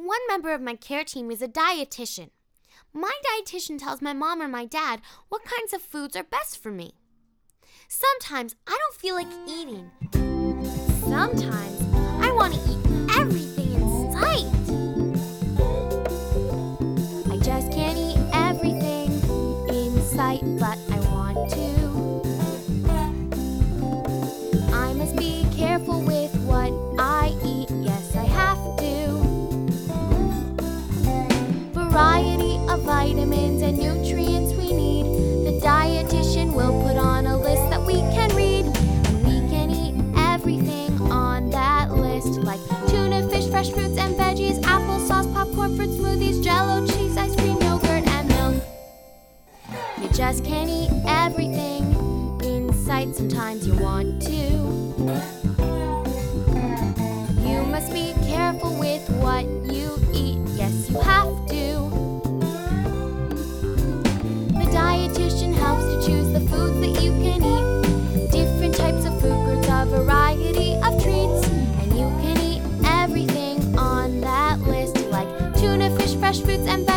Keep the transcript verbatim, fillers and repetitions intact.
One member of my care team is a dietitian. My dietitian tells my mom or my dad what kinds of foods are best for me. Sometimes I don't feel like eating. Sometimes I want to eat everything in sight. I just can't eat everything in sight, but I want to. I must be careful with what I eat, yes I have to. Variety of vitamins and nutrients we need, the dietitian will put on a list that we can read. And we can eat everything on that list, like tuna, fish, fresh fruits and veggies, applesauce, popcorn, fruit smoothies, jello, cheese, ice cream, yogurt, and milk. You just can't eat everything in sight, sometimes you want to. You must be careful with what you eat, yes you have to. The dietitian helps to choose the foods that you can eat, different types of food groups, a variety of treats, and you can eat everything on that list, like tuna, fish, fresh fruits, and veggies.